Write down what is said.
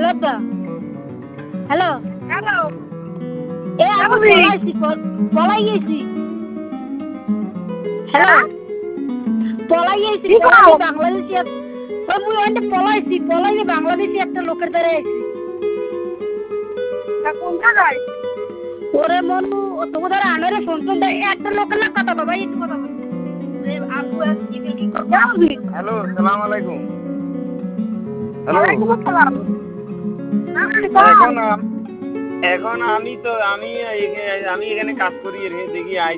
তো hello hello এ আমি পলাই গেছি হ্যালো পলাই গেছি বাংলাদেশি ওই মুই ওইটা পলাই বাংলাদেশি একটা লোকের দ্বারা আইছি কোন জায়গায় ওরে মনু তোমার দ্বারা আনারে ফোন ফোন একটা লোকের না কথা বাবা একটু কথা বল আপু কি করবো হ্যালো সালাম আলাইকুম হ্যালো ওয়ালাইকুম আসসালাম এখন আমি এখানে কাজ করি রে দেখি